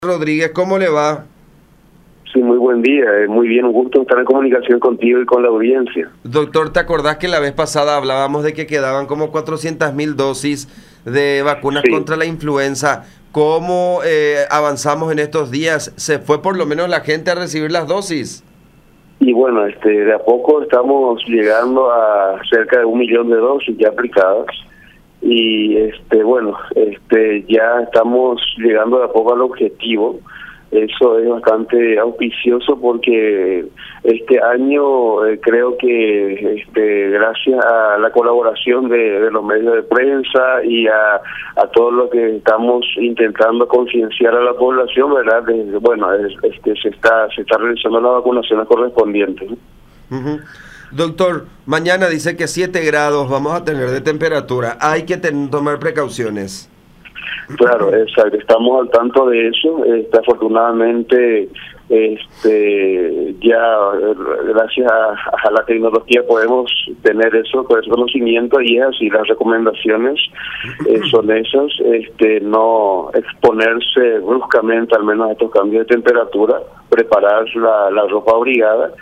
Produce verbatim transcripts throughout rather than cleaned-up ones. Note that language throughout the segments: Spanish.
Rodríguez, ¿cómo le va? Sí, muy buen día, eh, muy bien, un gusto estar en comunicación contigo y con la audiencia. Doctor, ¿te acordás que la vez pasada hablábamos de que quedaban como cuatrocientas mil dosis de vacunas Sí, contra la influenza? ¿Cómo eh, avanzamos en estos días? ¿Se fue por lo menos la gente a recibir las dosis? y bueno, este, de a poco estamos llegando a cerca de un millón de dosis ya aplicadas y este, bueno, este, ya estamos llegando de a poco al objetivo. Eso es bastante auspicioso porque este año eh, creo que este, gracias a la colaboración de, de los medios de prensa y a, a todo lo que estamos intentando concienciar a la población, ¿verdad? De, bueno, es, este, se está se está realizando las vacunaciones correspondientes. Ujú. Doctor, mañana dice que siete grados vamos a tener de temperatura. Hay que ten- tomar precauciones. Claro, exacto. Estamos al tanto de eso. Este, afortunadamente, este, ya eh, gracias a, a la tecnología podemos tener eso, con ese conocimiento y es así. Las recomendaciones eh, son esas: este, no exponerse bruscamente, al menos a estos cambios de temperatura, preparar la, la ropa abrigada.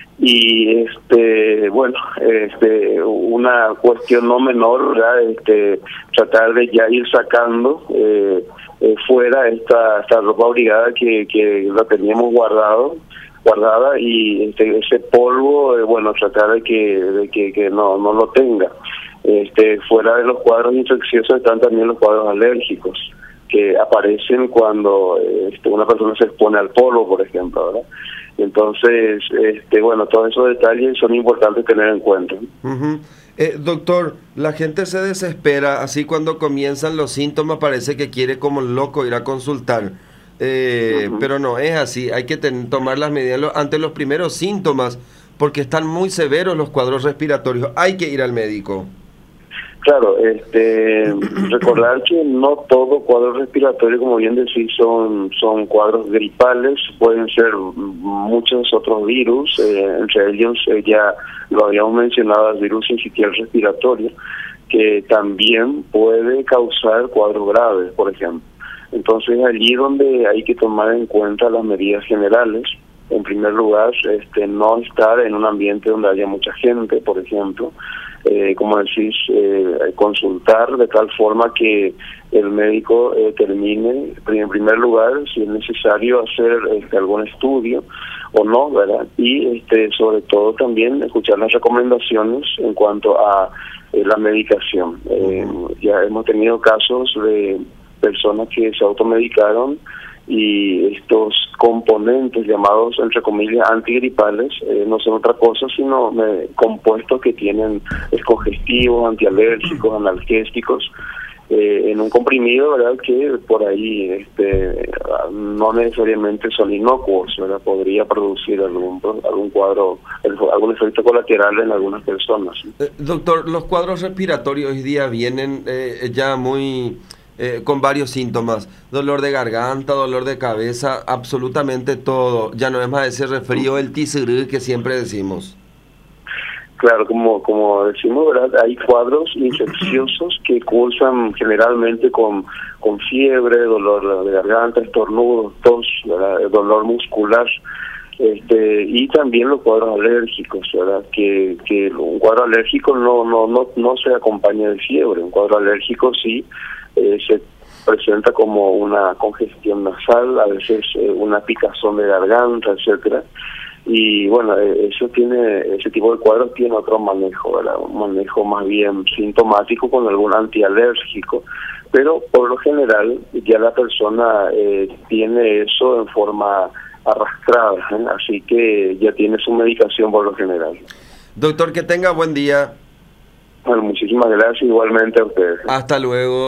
Y este bueno, este una cuestión no menor, ¿verdad? Este tratar de ya ir sacando eh, eh, fuera esta esta ropa abrigada que que la teníamos guardado guardada y este, ese polvo, eh, bueno, tratar de que de que, que no no lo tenga. Este fuera de los cuadros infecciosos están también los cuadros alérgicos que aparecen cuando este, una persona se expone al polvo, por ejemplo, ¿verdad? Entonces, este, bueno, todos esos detalles son importantes tener en cuenta. Ujú. Eh, doctor, la gente se desespera, así cuando comienzan los síntomas parece que quiere como loco ir a consultar, eh, Uh-huh. pero no es así, hay que ten- tomar las medidas lo- ante los primeros síntomas, porque están muy severos los cuadros respiratorios, hay que ir al médico. Claro, este, recordar que no todo cuadro respiratorio, como bien decís, son son cuadros gripales, pueden ser muchos otros virus, eh, entre ellos eh, ya lo habíamos mencionado, el virus sincitial respiratorio, que también puede causar cuadros graves, por ejemplo. Entonces, allí donde hay que tomar en cuenta las medidas generales. En primer lugar, este, no estar en un ambiente donde haya mucha gente, por ejemplo. Eh, como decís, eh, consultar de tal forma que el médico eh, termine, en primer lugar, si es necesario hacer este, algún estudio o no, ¿verdad? Y este, sobre todo también escuchar las recomendaciones en cuanto a eh, la medicación. Eh, ya hemos tenido casos de personas que se automedicaron y estos componentes llamados, entre comillas, antigripales, eh, no son otra cosa sino eh, compuestos que tienen congestivos, antialérgicos, analgésicos, eh, en un comprimido, ¿verdad? Que por ahí este, no necesariamente son inocuos, ¿verdad? Podría producir algún algún cuadro, algún efecto colateral en algunas personas. Eh, doctor, los cuadros respiratorios hoy día vienen eh, ya muy... Eh, con varios síntomas, dolor de garganta, dolor de cabeza, absolutamente todo. Ya no es más ese resfrío, el tisirú que siempre decimos. Claro, como como decimos, ¿verdad? Hay cuadros infecciosos que cursan generalmente con, con fiebre, dolor de garganta, estornudos, tos, ¿verdad? Dolor muscular. Este, y también los cuadros alérgicos, ¿verdad? Que, que un cuadro alérgico no no no no se acompaña de fiebre. Un cuadro alérgico sí eh, se presenta como una congestión nasal, a veces eh, una picazón de garganta, etcétera. Y bueno, eh, eso tiene ese tipo de cuadros tiene otro manejo, ¿verdad? Un manejo más bien sintomático con algún antialérgico, pero por lo general ya la persona eh, tiene eso en forma arrastrada, ¿eh? Así que ya tiene su medicación por lo general. Doctor, que tenga buen día. Bueno, muchísimas gracias igualmente a ustedes. Hasta luego.